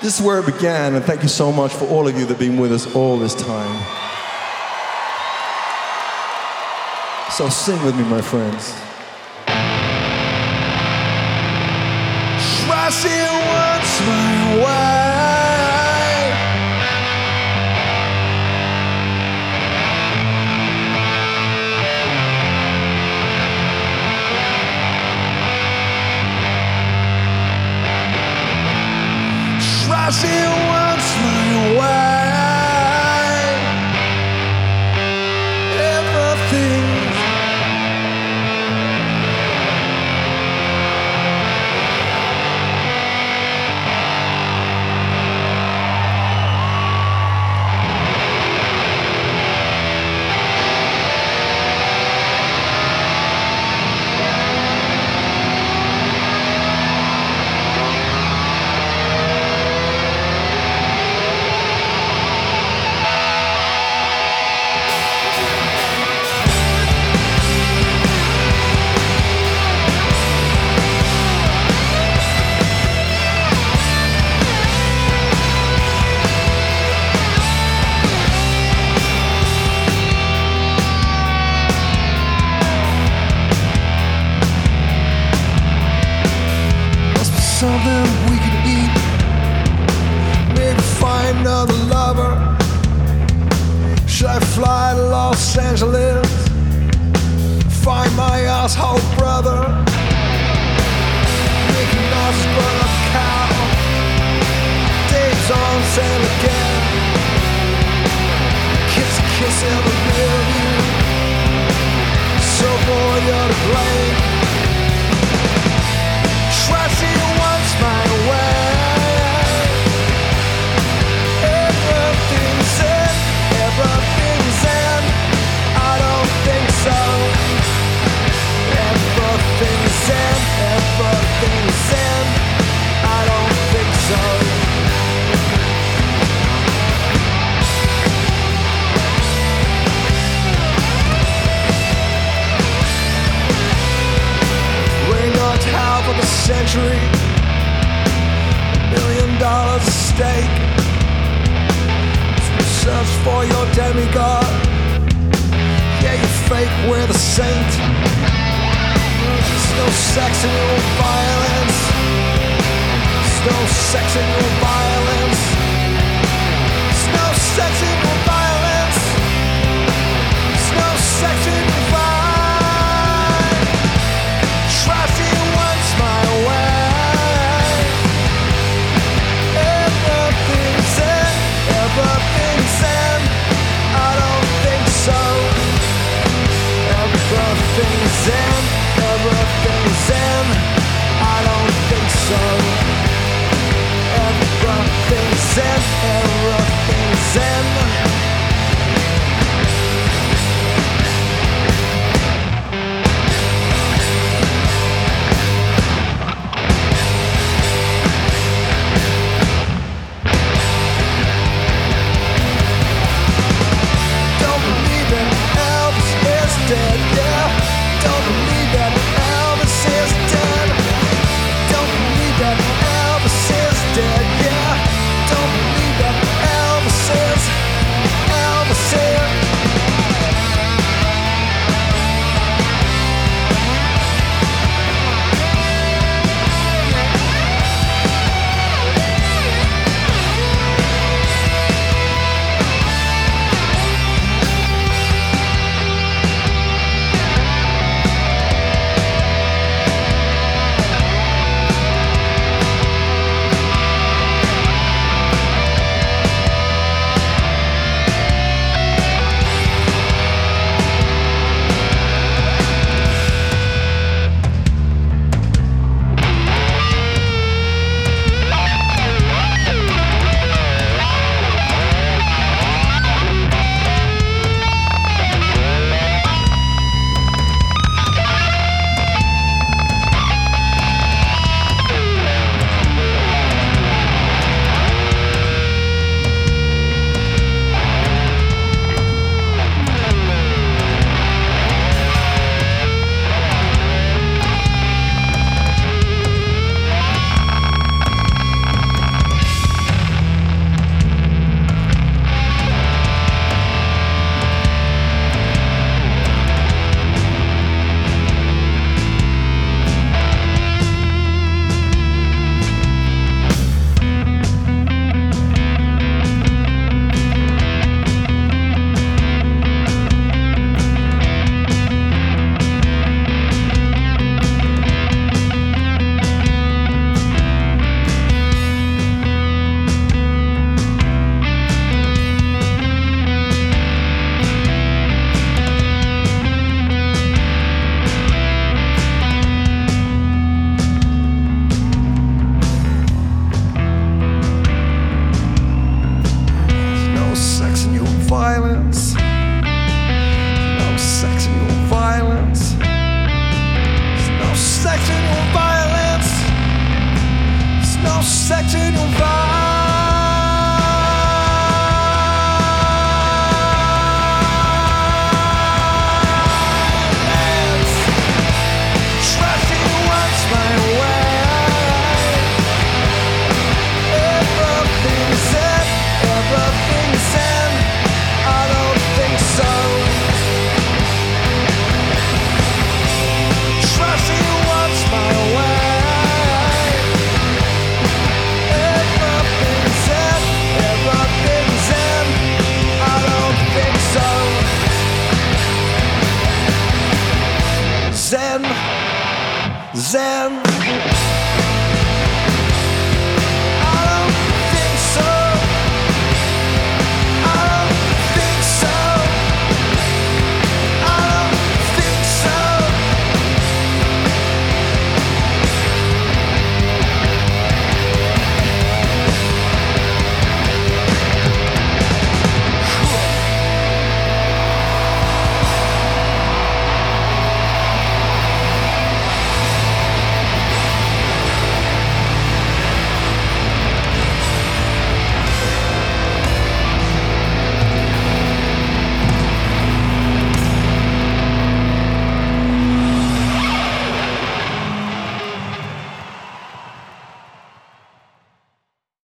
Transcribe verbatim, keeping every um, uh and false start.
This is where it began, and thank you so much for all of you that have been with us all this time. So sing with me, my friends. Trusting once my way. Trusting once my way. Everything. Something we could eat, maybe find another lover. Should I fly to Los Angeles, find my asshole brother, making us run a cow, days on sale again, kiss a kiss in the rear view, so boy you're to blame. Trashy once my way. Everything's in, everything's in. I don't think so. Everything's in, everything's in. I don't think so. We're not half of the century. Million dollars at stake. Search for your demigod. Yeah, you fake, we're the saint. There's no sex in your violence. There's no sex in your violence. There's no sex in your violence. There's no sex in your violence. Trashy once my way. Everything's in, everything's in. I don't think so. Everything's in, everything's in. I don't think so. Everything's in, everything's in.